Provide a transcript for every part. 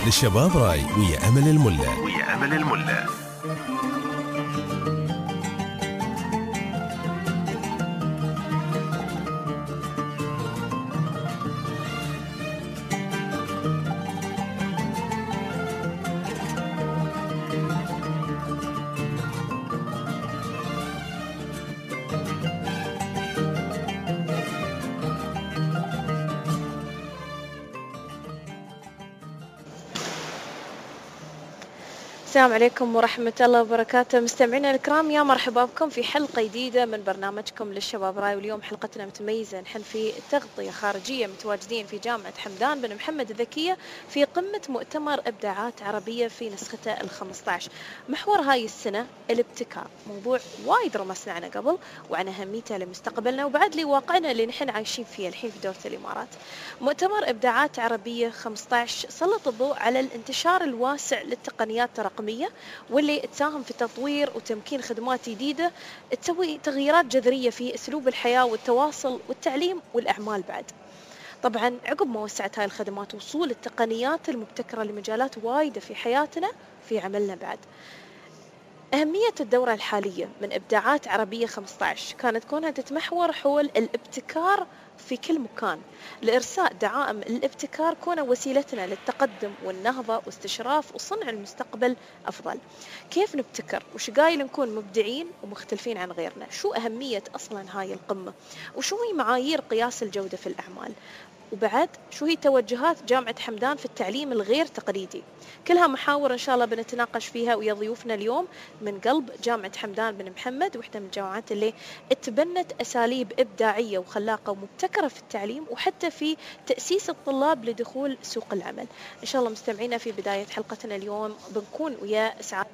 للشباب راي ويا أمل الملا. السلام عليكم ورحمة الله وبركاته. مستمعينا الكرام، يا مرحبا بكم في حلقة جديدة من برنامجكم للشباب راي. واليوم حلقتنا متميزة، نحن في تغطية خارجية متواجدين في جامعة حمدان بن محمد الذكية في قمة مؤتمر إبداعات عربية في نسخته ال15. محور هاي السنة الابتكار، موضوع وايد رمسنا عنه قبل وعن أهميته لمستقبلنا وبعد لواقعنا اللي نحن عايشين فيه الحين في دولة الإمارات. مؤتمر إبداعات عربية 15 سلط الضوء على الانتشار الواسع للتقنيات الرقمية واللي تساهم في تطوير وتمكين خدمات جديدة تسوي تغييرات جذرية في أسلوب الحياة والتواصل والتعليم والأعمال. بعد طبعا عقب ما وسعت هاي الخدمات وصول التقنيات المبتكرة لمجالات وايدة في حياتنا في عملنا. بعد أهمية الدورة الحالية من إبداعات عربية 15 كانت كونها تتمحور حول الابتكار في كل مكان، لإرساء دعائم الابتكار كونه وسيلتنا للتقدم والنهضة واستشراف وصنع المستقبل أفضل. كيف نبتكر؟ وش قايل نكون مبدعين ومختلفين عن غيرنا؟ شو أهمية أصلا هاي القمة؟ وشو هي معايير قياس الجودة في الأعمال؟ وبعد شو هي توجهات جامعة حمدان في التعليم الغير تقليدي؟ كلها محاور إن شاء الله بنتناقش فيها ويا ضيوفنا اليوم من قلب جامعة حمدان بن محمد، واحدة من الجامعات اللي اتبنت أساليب إبداعية وخلاقة ومبتكرة في التعليم وحتى في تأسيس الطلاب لدخول سوق العمل. إن شاء الله مستمعينا في بداية حلقتنا اليوم بنكون ويا سعادة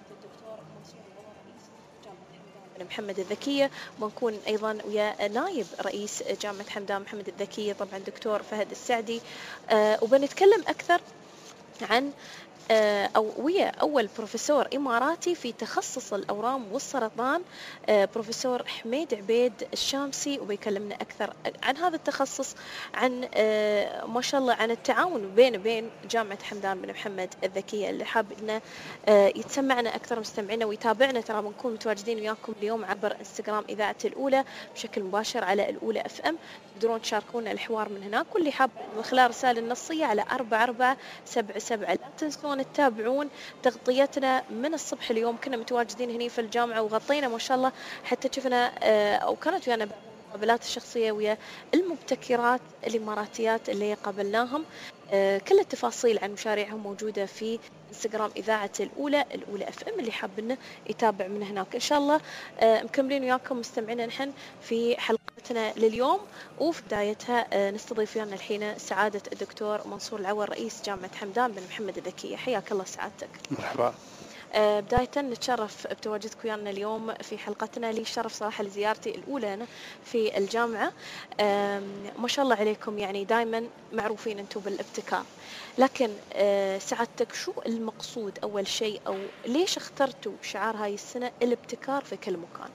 محمد الذكية، ونكون أيضا ويا نائب رئيس جامعة حمدان محمد الذكية طبعا دكتور فهد السعدي. وبنتكلم أكثر عن أو ويا أول بروفيسور إماراتي في تخصص الأورام والسرطان، بروفيسور حميد عبيد الشامسي، وبيكلمنا أكثر عن هذا التخصص، عن ما شاء الله عن التعاون بين جامعة حمدان بن محمد الذكية. اللي حاب إنه يتسمعنا أكثر مستمعينا ويتابعنا، ترى بنكون متواجدين وياكم اليوم عبر انستغرام إذاعة الأولى بشكل مباشر على الأولى FM. تقدرون تشاركونا الحوار من هناك، واللي حاب من خلال رسالة نصية على 4477. لا تنسون تتابعون تغطيتنا من الصبح. اليوم كنا متواجدين هنا في الجامعة وغطينا ما شاء الله، حتى شفنا أو كانت ويانا مقابلات الشخصية ويا المبتكرات الإماراتيات اللي قابلناهم. كل التفاصيل عن مشاريعهم موجودة في انستغرام إذاعة الأولى FM، اللي حاب إنه يتابع من هناك. إن شاء الله مكملين وياكم مستمعينا نحن في حلقتنا لليوم، وفي بدايتها نستضيف ويانا الحين سعادة الدكتور منصور العور رئيس جامعة حمدان بن محمد الذكية. حياك الله سعادتك. مرحبا. بداية نتشرف بتواجدك ويانا اليوم في حلقتنا. لي شرف صراحة لزيارتي الأولى أنا في الجامعة. ما شاء الله عليكم، يعني دائما معروفين أنتم بالابتكار، لكن سعادتك شو المقصود أول شيء، أو ليش اخترتوا شعار هاي السنة الابتكار في كل مكان؟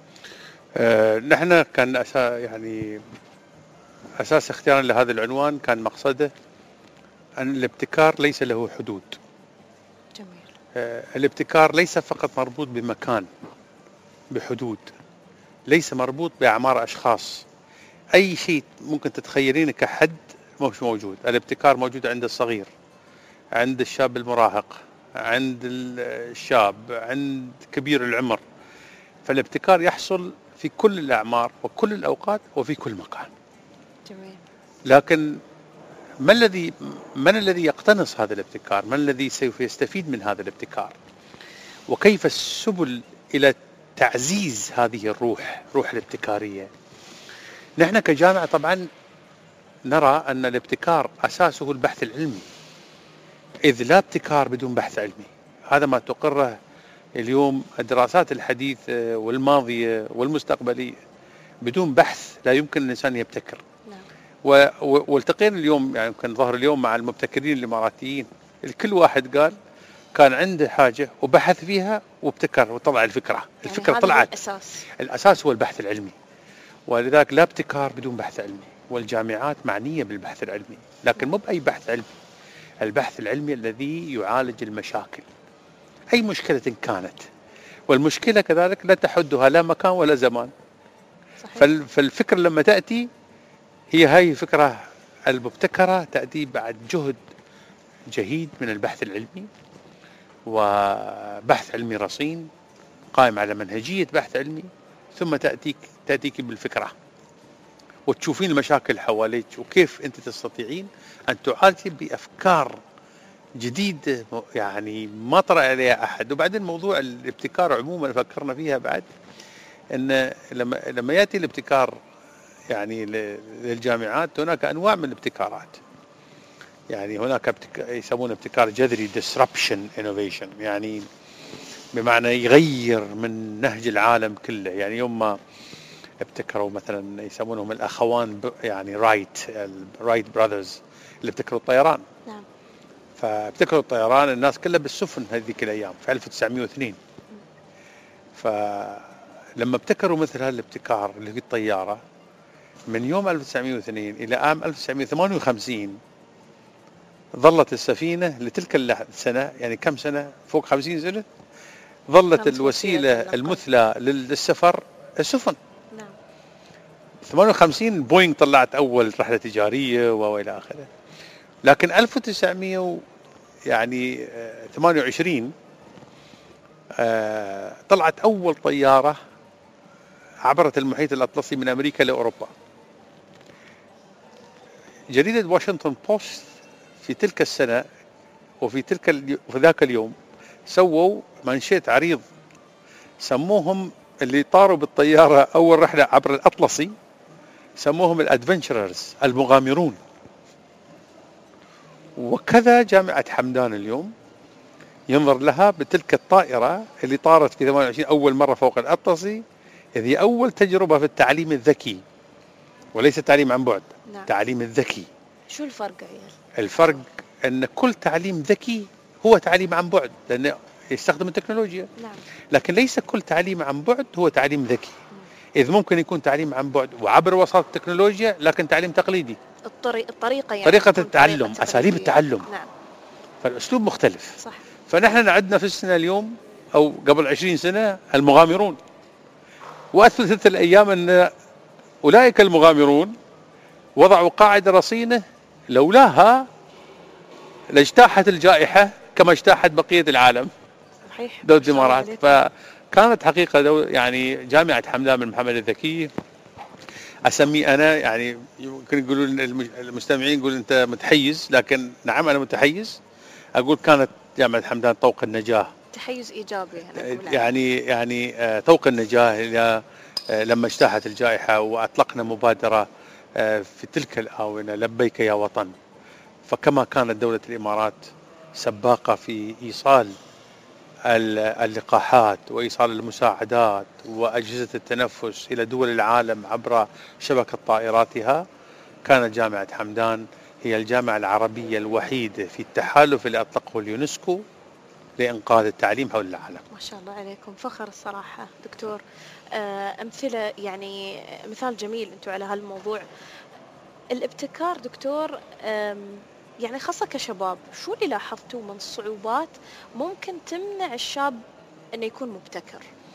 نحن كان يعني أساس اختيارنا لهذا العنوان كان مقصده أن الابتكار ليس له حدود. جميل. الابتكار ليس فقط مربوط بمكان بحدود، ليس مربوط بأعمار أشخاص. أي شيء ممكن تتخيلينه كحد مش موجود. الابتكار موجود عند الصغير، عند الشاب المراهق، عند الشاب، عند كبير العمر. فالابتكار يحصل في كل الأعمار وكل الأوقات وفي كل مكان. جميل. لكن من الذي يقتنص هذا الابتكار؟ من الذي سوف يستفيد من هذا الابتكار؟ وكيف السبل إلى تعزيز هذه روح الابتكارية؟ نحن كجامعة طبعا نرى أن الابتكار أساسه البحث العلمي، إذ لا ابتكار بدون بحث علمي. هذا ما تقره اليوم الدراسات الحديثة والماضية والمستقبلية. بدون بحث لا يمكن الإنسان يبتكر. والتقينا اليوم، يعني كان ظهر اليوم مع المبتكرين الإماراتيين، الكل واحد قال كان عنده حاجة وبحث فيها وابتكر وطلع الفكرة. الفكرة طلعت. الأساس هو البحث العلمي، ولذلك لا ابتكار بدون بحث علمي. والجامعات معنية بالبحث العلمي، لكن مو بأي بحث علمي. البحث العلمي الذي يعالج المشاكل أي مشكلة كانت، والمشكلة كذلك لا تحدها لا مكان ولا زمان. صحيح. فالفكرة لما تأتي هي هاي فكرة المبتكرة تأتي بعد جهد جهيد من البحث العلمي، وبحث علمي رصين قائم على منهجية بحث علمي، ثم تأتيك بالفكرة وتشوفين المشاكل حواليك وكيف أنت تستطيعين أن تعالجي بأفكار جديدة يعني ما طرأ عليها أحد. وبعدين موضوع الابتكار عموما فكرنا فيها بعد، أن لما يأتي الابتكار يعني للجامعات هناك أنواع من الابتكارات. يعني هناك يسمونه ابتكار جذري disruption innovation، يعني بمعنى يغير من نهج العالم كله. يعني يوم ما ابتكروا مثلا يسمونهم الأخوان يعني رايت براذرز اللي ابتكروا الطيران. نعم. فابتكروا الطيران الناس كلها بالسفن هذيك الأيام في 1902. فلما ابتكروا مثل هالابتكار اللي هي الطيارة من يوم 1902 إلى عام 1958 ظلت السفينة لتلك السنة، يعني كم سنة، فوق 50 سنة، ظلت الوسيلة المثلى للسفر السفن. نعم. 58 بوينغ طلعت أول رحلة تجارية وإلى آخره. لكن 1928 طلعت أول طيارة عبرت المحيط الأطلسي من أمريكا لأوروبا. جريدة واشنطن بوست في تلك السنة وفي ذاك اليوم سووا منشيت عريض سموهم اللي طاروا بالطيارة أول رحلة عبر الأطلسي سموهم الأدفنتشررز، المغامرون. وكذا جامعة حمدان اليوم ينظر لها بتلك الطائرة اللي طارت في 28 أول مرة فوق الأطلسي، هذه أول تجربة في التعليم الذكي وليس تعليم عن بعد. نعم. تعليم الذكي. شو الفرق عيال؟ الفرق أن كل تعليم ذكي هو تعليم عن بعد لأنه يستخدم التكنولوجيا. نعم. لكن ليس كل تعليم عن بعد هو تعليم ذكي. إذ ممكن يكون تعليم عن بعد وعبر وسائل التكنولوجيا لكن تعليم تقليدي. الطريقة يعني طريقة التعلم، أساليب التعلم. نعم. فالأسلوب مختلف. صح. فنحن عندنا في السنة اليوم أو قبل 20 سنة المغامرون، وأثبتت الأيام أن أولئك المغامرون وضعوا قاعدة رصينة لولاها لاجتاحت الجائحة كما اجتاحت بقية العالم. صحيح. دولة الإمارات. فكانت حقيقة يعني جامعة حمدان بن محمد الذكي أسمي أنا، يعني يمكن يقولون المستمعين يقول أنت متحيز، لكن نعم أنا متحيز. أقول كانت جامعة حمدان طوق النجاة. تحيز إيجابي يعني طوق النجاة لما اجتاحت الجائحة وأطلقنا مبادرة في تلك الآونة لبيك يا وطن. فكما كانت دولة الإمارات سباقة في إيصال اللقاحات وإيصال المساعدات وأجهزة التنفس إلى دول العالم عبر شبكة طائراتها، كانت جامعة حمدان هي الجامعة العربية الوحيدة في التحالف اللي أطلقه اليونسكو لإنقاذ التعليم حول العالم. ما شاء الله عليكم، فخر الصراحة دكتور. أمثلة يعني مثال جميل أنتم على هالموضوع الابتكار دكتور. يعني خاصة كشباب شو اللي لاحظتوه من صعوبات ممكن تمنع الشاب أنه يكون مبتكر؟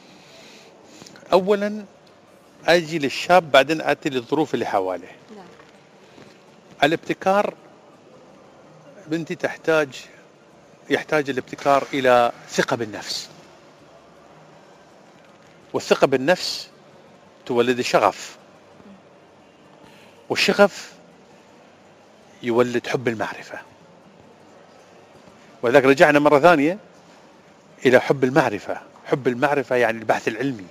أولا أجي للشاب بعدين أتي للظروف اللي حواله. نعم. الابتكار بنتي يحتاج الابتكار إلى ثقة بالنفس، والثقة بالنفس تولد الشغف، والشغف يولد حب المعرفة. ولذلك رجعنا مرة ثانية إلى حب المعرفة. حب المعرفة يعني البحث العلمي.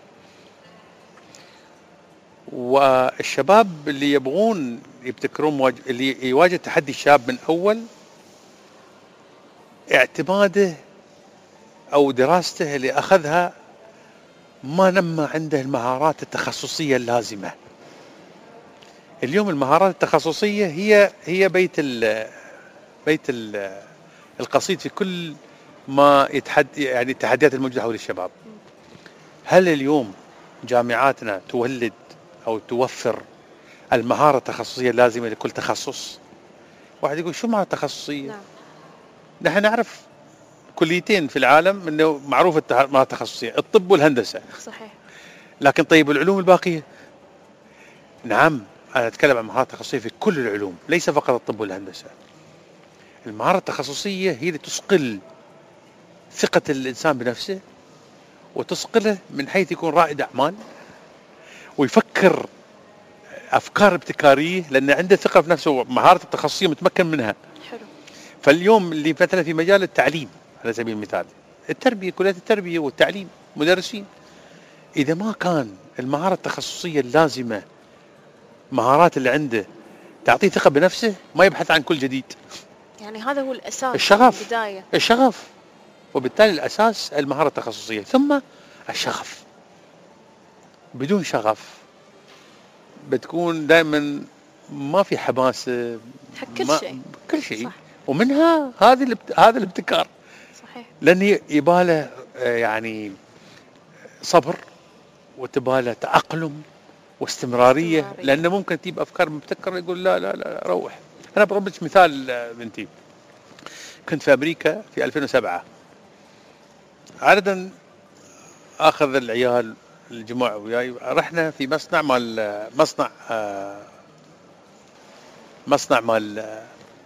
والشباب اللي يبغون يبتكرون اللي يواجه تحدي الشاب من أول اعتماده أو دراسته اللي أخذها ما نمى عنده المهارات التخصصية اللازمة. اليوم المهارات التخصصية هي بيت القصيد في كل ما يعني التحديات الموجودة حول الشباب. هل اليوم جامعاتنا تولد أو توفر المهارة التخصصية اللازمة لكل تخصص؟ واحد يقول شو مهارة تخصصية؟ نعم. نحن نعرف كليتين في العالم انه معروف المهارات التخصصيه، الطب والهندسه. صحيح. لكن طيب العلوم الباقيه؟ نعم، انا اتكلم عن مهارات تخصصيه في كل العلوم، ليس فقط الطب والهندسه. المهارة التخصصية هي اللي تثقل ثقة الإنسان بنفسه، وتثقله من حيث يكون رائد أعمال ويفكر أفكار ابتكارية، لأن عنده ثقة في نفسه، مهارة التخصصية متمكن منها. حلو. فاليوم اللي مثلا في مجال التعليم على سبيل المثال، التربية، كليات التربية والتعليم، مدرسين، إذا ما كان المهارة التخصصية اللازمة، مهارات اللي عنده تعطيه ثقة بنفسه، ما يبحث عن كل جديد. يعني هذا هو الأساس، الشغف، البداية، الشغف، وبالتالي الأساس المهارة التخصصية، ثم الشغف. بدون شغف بتكون دائما ما في حماسة حق كل شيء، كل شيء. صح. ومنها هذا الابتكار. صحيح. لأن يباله يعني صبر، وتباله تأقلم واستمرارية، لأنه ممكن تجيب أفكار مبتكرة يقول لا لا لا روح. أنا بضرب لك مثال بنتي، كنت في أمريكا في 2007، عادة أخذ العيال الجماعة وياي، رحنا في مصنع مال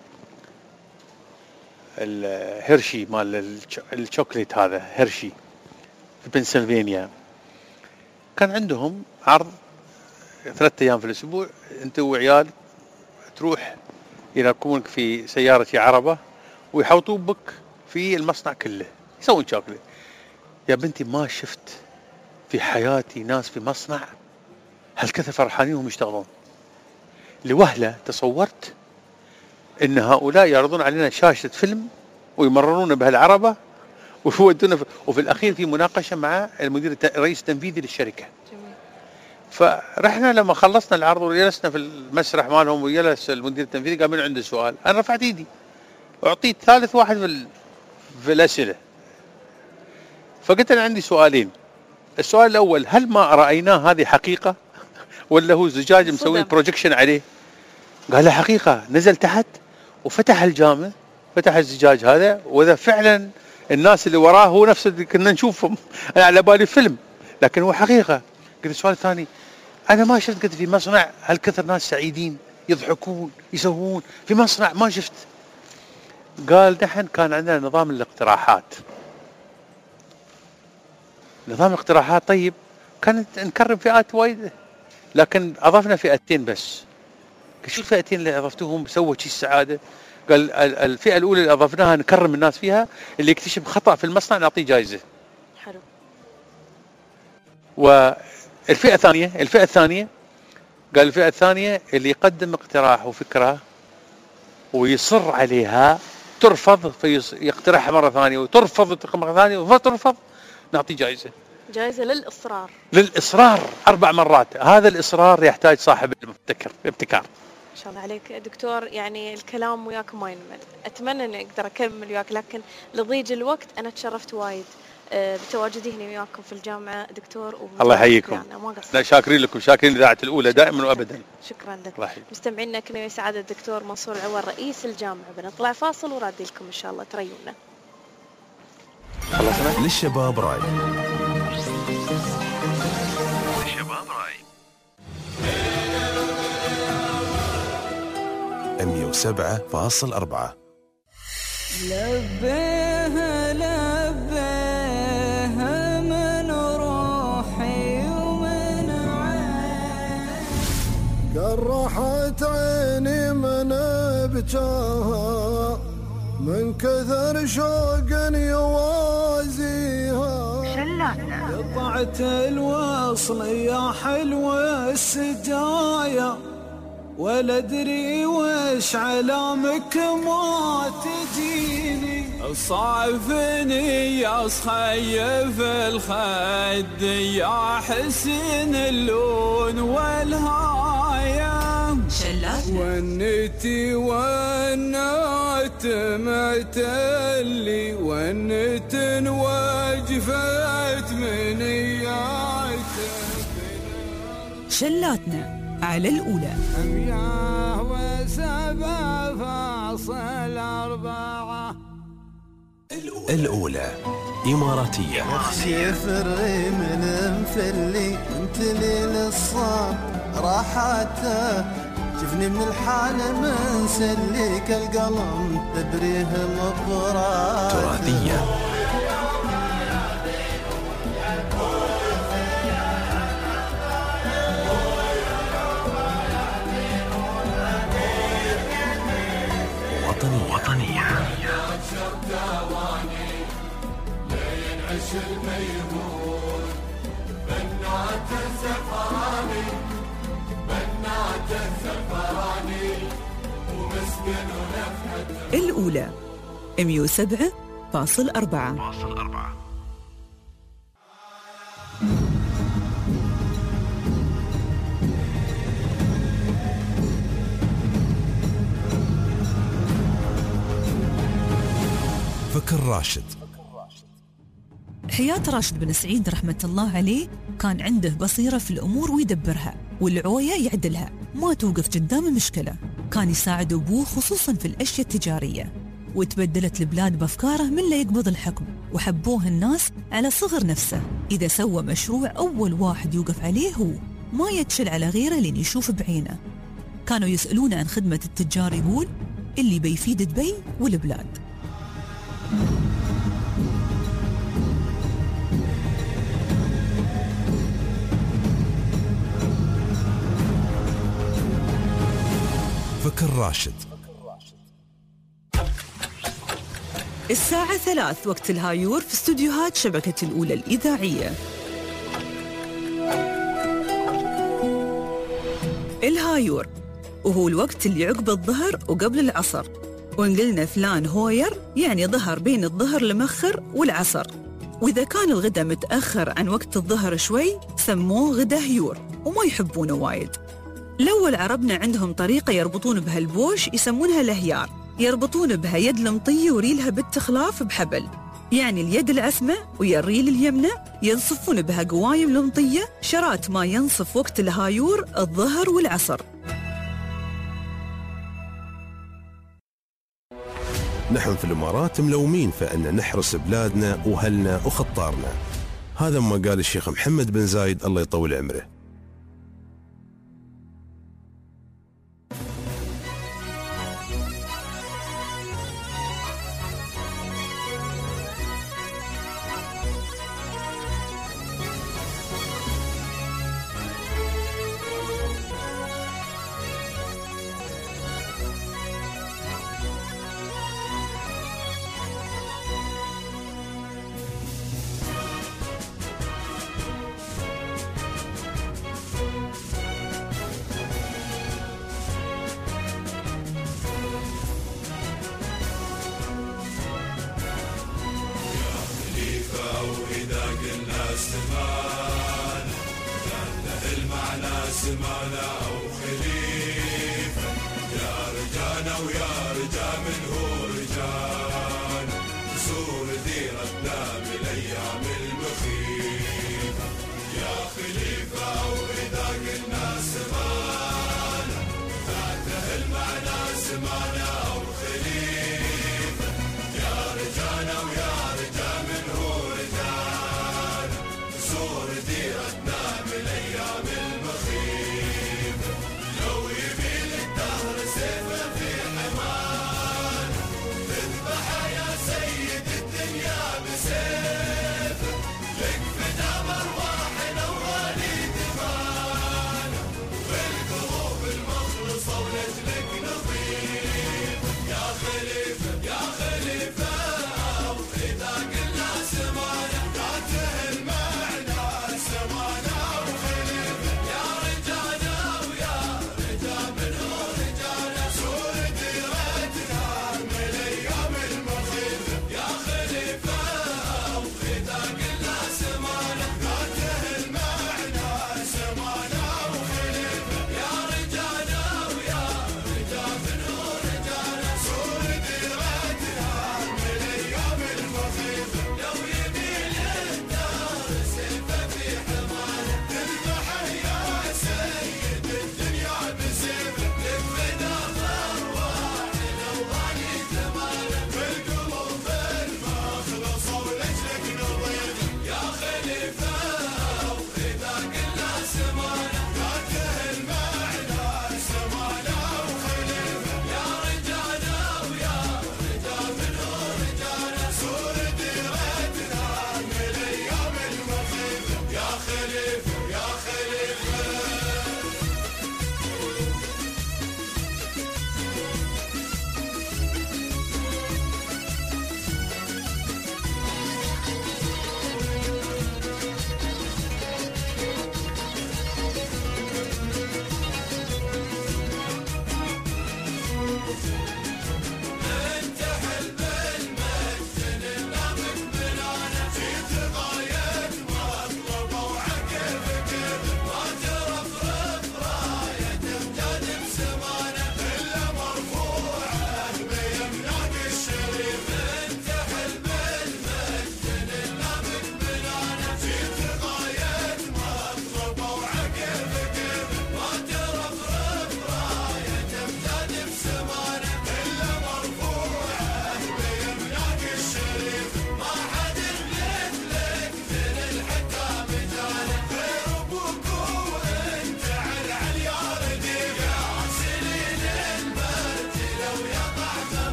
الهيرشي، مال الشوكليت، هذا هيرشي في بنسلفانيا. كان عندهم عرض 3 أيام في الأسبوع، أنت وعيال تروح يركبونك في سيارة عربة ويحوطون بك في المصنع كله، يسوون شوكليت. يا بنتي ما شفت في حياتي ناس في مصنع هالكثر فرحانين وهم يشتغلون. لوهلة تصورت ان هؤلاء يعرضون علينا شاشة فيلم ويمررونا بهالعربة ويودونا وفي الاخير في مناقشة مع الرئيس التنفيذي للشركة. جميل. فرحنا لما خلصنا العرض وجلسنا في المسرح مالهم، وجلس المدير التنفيذي قال من عنده سؤال. انا رفعت ايدي، اعطيت ثالث واحد في الاسئلة. فقلت انا عندي سؤالين. السؤال الاول، هل ما رايناه هذه حقيقة ولا هو زجاج مسوي بروجكشن عليه؟ قال له حقيقة. نزل تحت وفتح الجامع، فتح الزجاج هذا، واذا فعلا الناس اللي وراه هو نفس اللي كنا نشوفهم. انا على بالي فيلم لكن هو حقيقة. قلت السؤال الثاني، انا ما شفت قلت في مصنع هالكثر ناس سعيدين يضحكون يسوون في مصنع، ما شفت. قال نحن كان عندنا نظام الاقتراحات. نظام الاقتراحات طيب، كانت نكرم فئات وايد، لكن اضفنا فئتين بس. شو الفئتين اللي اضفتوهم سووا شيء السعاده؟ قال الفئه الاولى اللي اضفناها نكرم الناس فيها، اللي يكتشف خطا في المصنع نعطيه جائزه. حلو. والفئه الثانيه قال الفئه الثانيه اللي يقدم اقتراح وفكره ويصر عليها، ترفض فيقترحها مره ثانيه، وترفض مره ثانيه وترفض، نعطيه جائزه للإصرار 4 مرات. هذا الإصرار يحتاج صاحب الابتكار. ما شاء الله عليك دكتور، يعني الكلام وياك ما ينمل. أتمنى أن أقدر أكمل وياك، لكن لضيق الوقت أنا تشرفت وايد بتواجدي هنا وياكم في الجامعة دكتور. الله يحييكم. لا شاكرين لكم، شاكرين لإذاعة الأولى دائما وأبدا. شكرا لك. مستمعينا كنا وسعادة الدكتور منصور العوار رئيس الجامعة. بنطلع فاصل ورادي لكم إن شاء الله تريونا. للشباب راي. 107.4. لبيها من روحي ومن عيني، قرحت عيني من بجاها، من كثر شوق يوازيها. قطعت الوصل يا حلوة السجايا، ولا ادري وش علامك ما تجيني. صعفني يا صخيف الخد يا حسن اللون والهاية، ونتي ونات معتلي، ونت وجفت منياتك. شلاتنا على الأولى. 107.4 الأولى إماراتية. اخشي فري من مفلي انت لي للصاب راحته شفني من الحالة من سليك القلم تدريه الأبراد تراثية. وطنية. الأولى 107.4. فكر راشد. حياة راشد بن سعيد رحمة الله عليه كان عنده بصيرة في الأمور ويدبرها، والعوية يعدلها، ما توقف قدام مشكلة. كان يساعد أبوه خصوصاً في الأشياء التجارية، وتبدلت البلاد بأفكاره من لا يقبض الحكم، وحبوه الناس على صغر نفسه. إذا سوى مشروع أول واحد يوقف عليه هو، ما يتشل على غيره لين يشوف بعينه. كانوا يسألون عن خدمة التجار، يقول اللي بيفيد دبي والبلاد. فكر راشد. الساعة 3 وقت الهايور في استوديوهات شبكة الأولى الإذاعية. الهايور وهو الوقت اللي عقب الظهر وقبل العصر، وإن قلنا فلان هوير يعني ظهر بين الظهر المخر والعصر. وإذا كان الغدا متأخر عن وقت الظهر شوي سموه غدا هيور وما يحبونه وايد. الأول عربنا عندهم طريقة يربطون بها البوش يسمونها الهيار، يربطون بها يد المطية وريلها بالتخلاف بحبل، يعني اليد العسمة ويا الريل اليمنى ينصفون بها قوايم المطية شرات ما ينصف وقت الهايور الظهر والعصر. نحن في الإمارات ملومين فأن نحرس بلادنا وأهلنا وخطارنا. هذا ما قال الشيخ محمد بن زايد الله يطول عمره.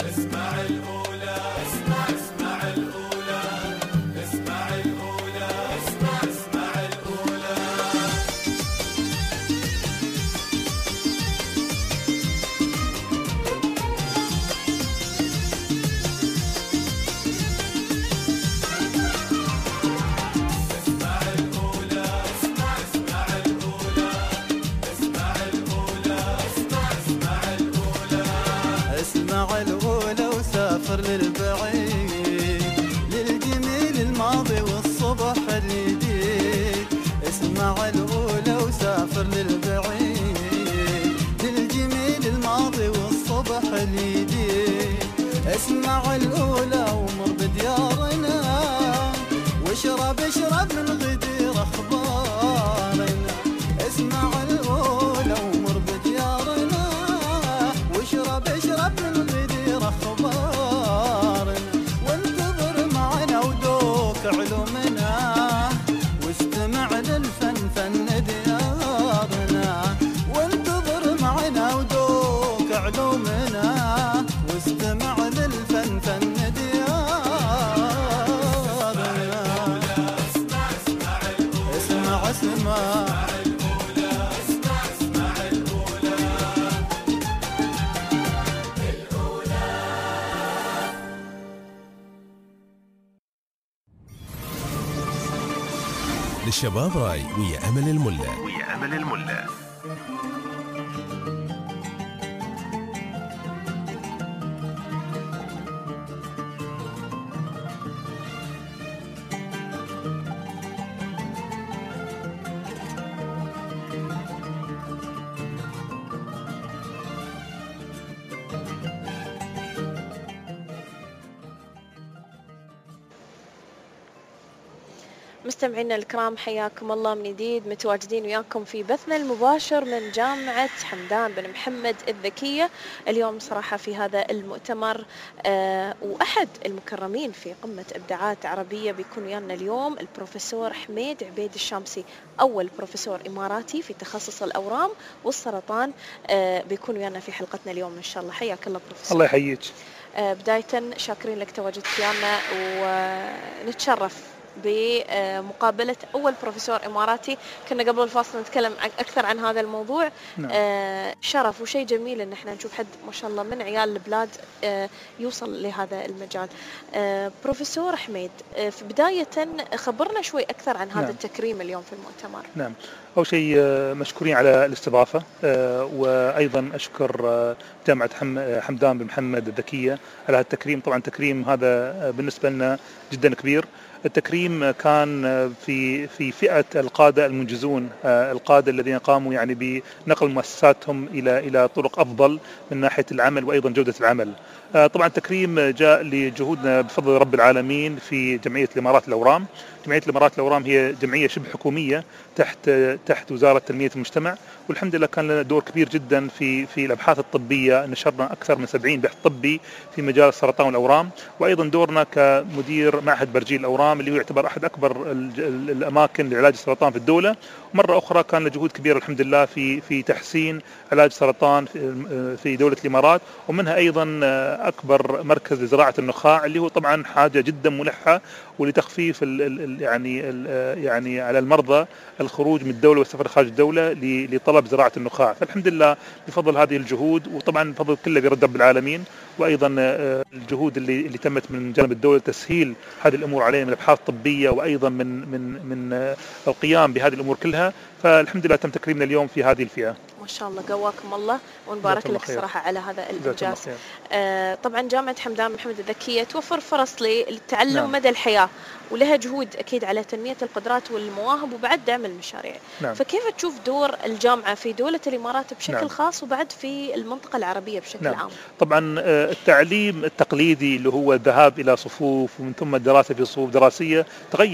اسمع الأولى وسافر للبعيد، للجميل الماضي والصبح الجديد. اسمع الأولى وسافر للبعيد، للجميل الماضي والصبح الجديد. اسمع الأولى ومر بديارنا، واشرب من غدير أخبارنا. اسمع الأولى ومر بديارنا، واشرب من غدير أخبارنا. وانتظر معنا ودوك علومنا، واستمع للفن فن ديارنا. وانتظر معنا ودوك علومنا، واستمع للفن فن ديارنا. اسمع اسمع للشباب راي ويا أمل الملا. مستمعينا الكرام حياكم الله من جديد، متواجدين وياكم في بثنا المباشر من جامعة حمدان بن محمد الذكية. اليوم صراحة في هذا المؤتمر وأحد المكرمين في قمة إبداعات عربية بيكون ويانا اليوم البروفيسور حميد عبيد الشامسي، أول بروفيسور إماراتي في تخصص الأورام والسرطان، بيكون ويانا في حلقتنا اليوم إن شاء الله. حياك الله بروفيسور. الله يحييك. بداية شاكرين لك تواجدك ويانا، ونتشرف بمقابلة أول بروفيسور إماراتي. كنا قبل الفاصل نتكلم أكثر عن هذا الموضوع. نعم. شرف وشيء جميل إن احنا نشوف حد ما شاء الله من عيال البلاد يوصل لهذا المجال. بروفيسور حميد، في بداية خبرنا شوي أكثر عن هذا. نعم. التكريم اليوم في المؤتمر. نعم، أول شيء مشكورين على الاستضافة، وأيضا أشكر جامعة حمدان بن محمد الذكية على هذا التكريم. طبعا تكريم هذا بالنسبة لنا جدا كبير. التكريم كان في فئة القادة المنجزون، القادة الذين قاموا يعني بنقل مؤسساتهم إلى طرق أفضل من ناحية العمل وأيضا جودة العمل. طبعا التكريم جاء لجهودنا بفضل رب العالمين في جمعية الإمارات الأورام. جمعية الإمارات الأورام هي جمعية شبه حكومية تحت وزارة تنمية المجتمع، والحمد لله كان لنا دور كبير جدا في الأبحاث الطبية. نشرنا أكثر من 70 بحث طبي في مجال السرطان والأورام، وأيضا دورنا كمدير معهد برجيل الأورام اللي هو يعتبر أحد أكبر الأماكن لعلاج السرطان في الدولة. ومرة أخرى كان لنا جهود كبيرة الحمد لله في تحسين علاج السرطان في دولة الإمارات، ومنها أيضا أكبر مركز لزراعة النخاع اللي هو طبعا حاجة جدا ملحة ولتخفيف يعني على المرضى الخروج من الدولة والسفر خارج الدولة لطلب زراعة النخاع. فالحمد لله بفضل هذه الجهود، وطبعا بفضل كله برد رب العالمين، وأيضا الجهود اللي تمت من جانب الدولة تسهيل هذه الأمور علينا من الأبحاث الطبية، وأيضا من القيام بهذه الأمور كلها. فالحمد لله تم تكريمنا اليوم في هذه الفئة. ما شاء الله، قواكم الله ونبارك لك صراحة على هذا الإنجاز. طبعا جامعة حمدان بن محمد الذكية توفر فرص للتعلم. نعم. مدى الحياة، ولها جهود أكيد على تنمية القدرات والمواهب وبعد دعم المشاريع. نعم. فكيف تشوف دور الجامعة في دولة الإمارات بشكل نعم. خاص، وبعد في المنطقة العربية بشكل نعم. عام؟ طبعا التعليم التقليدي اللي هو الذهاب إلى صفوف ومن ثم الدراسة في صفوف دراسية تغير،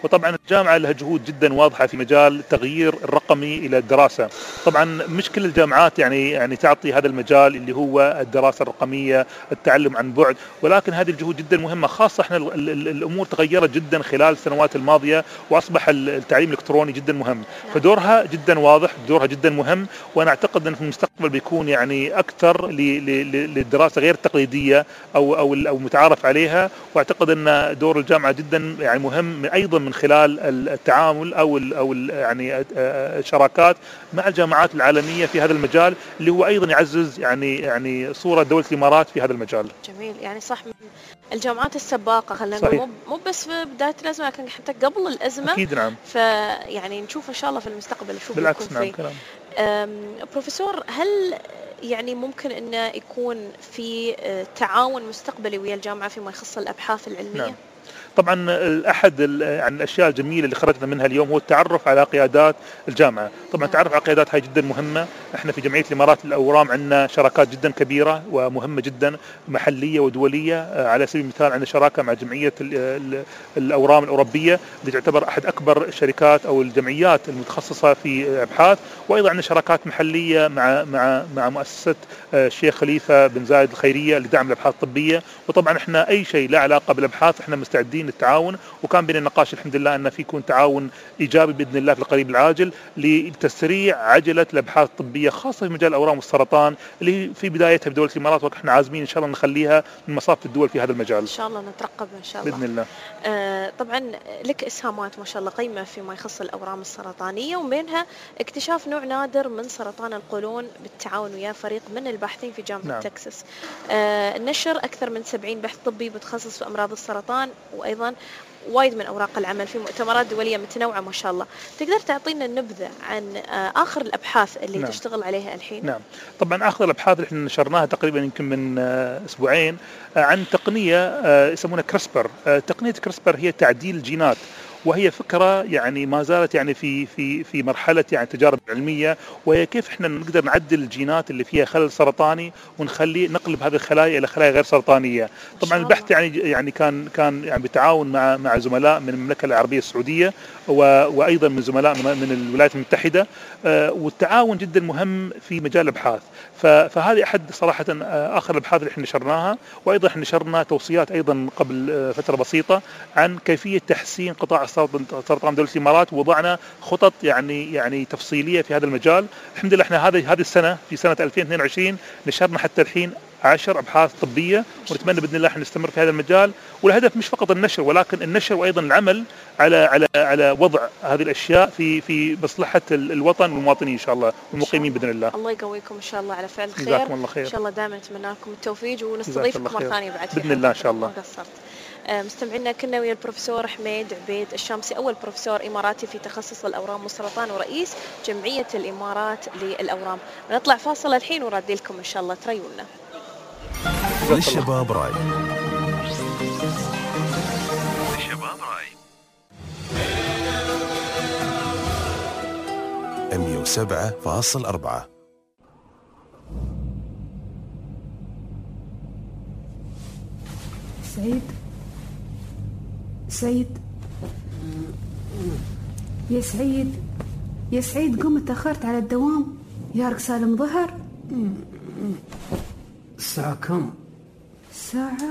وطبعا الجامعة لها جهود جدا واضحة في مجال التغيير الرقمي إلى الدراسة. طبعا مش كل الجامعات يعني تعطي هذا المجال اللي هو الدراسة الرقمية، التعلم عن بعد، ولكن هذه الجهود جدا مهمة. خاصة احنا الأمور تغيرت جدا خلال السنوات الماضية، وأصبح التعليم الإلكتروني جدا مهم، فدورها جدا واضح، دورها جدا مهم. وأنا أعتقد أن في المستقبل بيكون يعني أكثر للدراسة غير التقليدية أو متعارف عليها. وأعتقد أن دور الجامعة جدا يعني مهم أيضا من خلال التعامل أو يعني الشراكات مع الجامعات العالمية في هذا المجال، اللي هو أيضا يعزز يعني صورة دولة الإمارات في هذا المجال. جميل، يعني صح، الجامعات السباقة خلينا نقول مو بس في بداية الأزمة لكن حتى قبل الأزمة. أكيد نعم. فيعني نشوف إن شاء الله في المستقبل شو بالعكس بيكون نعم كلام. بروفيسور، هل يعني ممكن أنه يكون في تعاون مستقبلي ويا الجامعة فيما يخص الأبحاث العلمية؟ نعم. طبعا أحد يعني الأشياء الجميلة اللي خرجنا منها اليوم هو التعرف على قيادات الجامعة. طبعا التعرف على قيادات هاي جدا مهمة. احنا في جمعية الإمارات للأورام عندنا شراكات جدا كبيرة ومهمة جدا محلية ودولية. على سبيل المثال عندنا شراكة مع جمعية الأورام الأوروبية اللي تعتبر أحد أكبر الشركات أو الجمعيات المتخصصة في أبحاث، وأيضا عندنا شراكات محلية مع مؤسسة الشيخ خليفة بن زايد الخيرية لدعم الأبحاث الطبية. وطبعا احنا أي شيء له علاقة بالأبحاث احنا مستعدين للتعاون، وكان بين النقاش الحمد لله أن في يكون تعاون إيجابي بإذن الله في القريب العاجل لتسريع عجلة الأبحاث الطبية، خاصة في مجال الأورام والسرطان اللي في بدايتها بدولة الإمارات، وإحنا عازمين إن شاء الله نخليها من مصاف الدول في هذا المجال. إن شاء الله نترقب إن شاء الله بإذن الله. طبعا لك إسهامات ما شاء الله قيمة فيما يخص الأورام السرطانية، ومنها اكتشاف نوع نادر من سرطان القولون بالتعاون ويا فريق من الباحثين في جامعة نعم. تكساس. نشر أكثر من 70 بحث طبي متخصص في أمراض السرطان، وأيضا وايد من أوراق العمل في مؤتمرات دولية متنوعة ما شاء الله. تقدر تعطينا نبذة عن آخر الأبحاث اللي نعم. تشتغل عليها الحين؟ نعم، طبعا آخر الأبحاث اللي احنا نشرناها تقريبا يمكن من أسبوعين عن تقنية يسمونها كريسبر. تقنية كريسبر هي تعديل الجينات، وهي فكرة يعني ما زالت يعني في مرحلة يعني تجارب علمية، وهي كيف احنا نقدر نعدل الجينات اللي فيها خلل سرطاني ونخلي نقلب هذه الخلايا إلى خلايا غير سرطانية. طبعا البحث يعني كان يعني بالتعاون مع زملاء من المملكة العربية السعودية وأيضا من زملاء من الولايات المتحدة، والتعاون جدا مهم في مجال الأبحاث. فهذه أحد صراحة آخر الأبحاث اللي احنا نشرناها. وأيضا احنا نشرنا توصيات أيضا قبل فترة بسيطة عن كيفية تحسين قطاع سرطان دولة الإمارات، ووضعنا خطط يعني تفصيلية في هذا المجال. الحمد لله احنا هذه السنة في سنة 2022 نشرنا حتى الحين 10 أبحاث طبية، ونتمنى بإذن الله نستمر في هذا المجال. والهدف مش فقط النشر، ولكن النشر وأيضا العمل على وضع هذه الأشياء في مصلحة الوطن والمواطنين إن شاء الله والمقيمين بإذن الله. الله يقويكم إن شاء الله على فعل خير. جزاكم الله خير. إن شاء الله دائما نتمنى لكم التوفيق ونستضيفكم مرة ثانية بعد بإذن الله إن شاء الله. مستمعينا كنا ويا البروفيسور حميد عبيد الشامسي، أول بروفيسور إماراتي في تخصص الأورام والسرطان ورئيس جمعية الإمارات للأورام. نطلع فاصل الحين ورادي لكم إن شاء الله تريونا. للشباب راي. 107.4. سعيد يا سعيد قم، تأخرت على الدوام. يارك سالم ظهر. الساعة كم؟ الساعة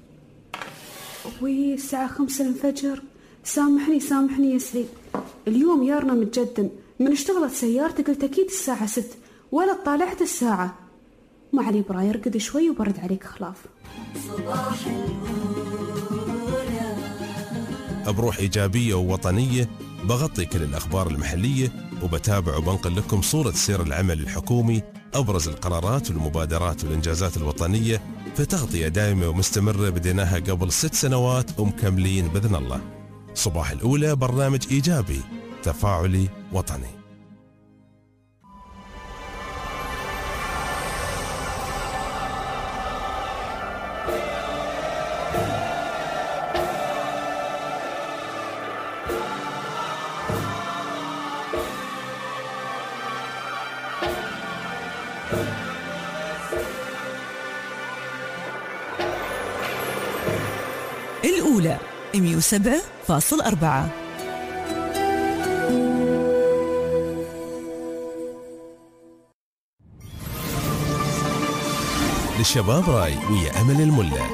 الساعة 5 الفجر. سامحني يا سعيد، اليوم يارنا متجدن، من اشتغلت سيارتي قلت أكيد الساعة 6 ولا طالعت الساعة. ما علي براي ارقد شوي وبرد عليك خلاف. بروح إيجابية ووطنية بغطي كل الأخبار المحلية، وبتابع وبنقل لكم صورة سير العمل الحكومي، أبرز القرارات والمبادرات والإنجازات الوطنية، في تغطية دائمة ومستمرة بديناها قبل 6 سنوات ومكملين بإذن الله. صباح الأولى برنامج إيجابي تفاعلي وطني. الأولى 107.4. للشباب راي ويا أمل الملا.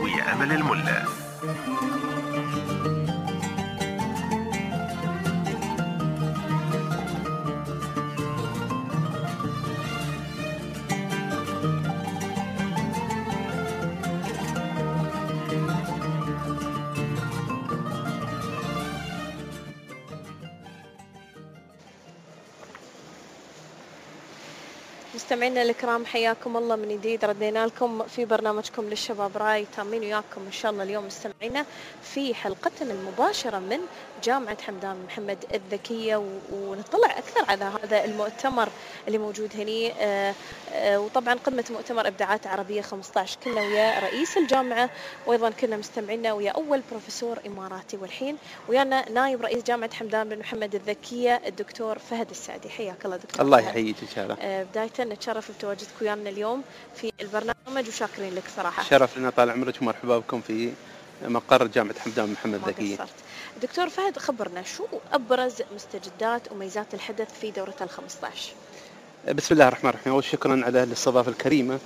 مستمعينا الكرام حياكم الله من جديد، ردينا لكم في برنامجكم للشباب راي، تامين وياكم ان شاء الله اليوم مستمعينا في حلقتنا المباشره من جامعه حمدان بن محمد الذكيه، ونطلع اكثر على هذا المؤتمر اللي موجود هني. وطبعا قمه مؤتمر ابداعات عربيه 15 كنا ويا رئيس الجامعه، وايضا كنا مستمعينا ويا اول بروفيسور اماراتي، والحين ويانا نائب رئيس جامعه حمدان بن محمد الذكيه الدكتور فهد السعدي. حياك الله دكتور. الله يحييك ان شاء الله. بدايه نتشرف بتواجدك ويانا اليوم في البرنامج وشاكرين لك صراحه. شرف لنا، طال عمرك ومرحبا بكم في مقر جامعه حمدان بن محمد الذكيه. دكتور فهد، خبرنا شو ابرز مستجدات وميزات الحدث في دوره ال15؟ بسم الله الرحمن الرحيم، وشكرا على الاستضافه الكريمه.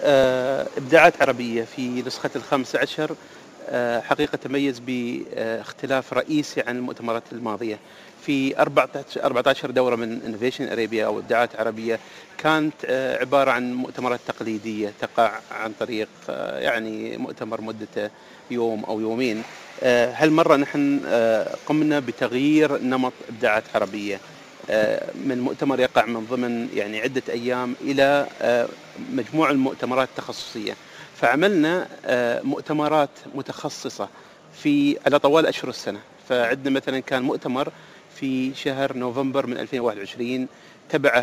ابداعات عربيه في نسخه ال15 حقيقه تميز باختلاف رئيسي عن المؤتمرات الماضيه. في 14 دوره من انوفيشن ارابيا او ابداعات عربيه كانت عباره عن مؤتمرات تقليديه تقع عن طريق يعني مؤتمر مدته يوم او يومين. هالمره نحن قمنا بتغيير نمط ابداعات عربيه من مؤتمر يقع من ضمن يعني عده ايام الى مجموعه المؤتمرات التخصصيه. فعملنا مؤتمرات متخصصه على طوال اشهر السنه. فعندنا مثلا كان مؤتمر في شهر نوفمبر من 2021، تبعه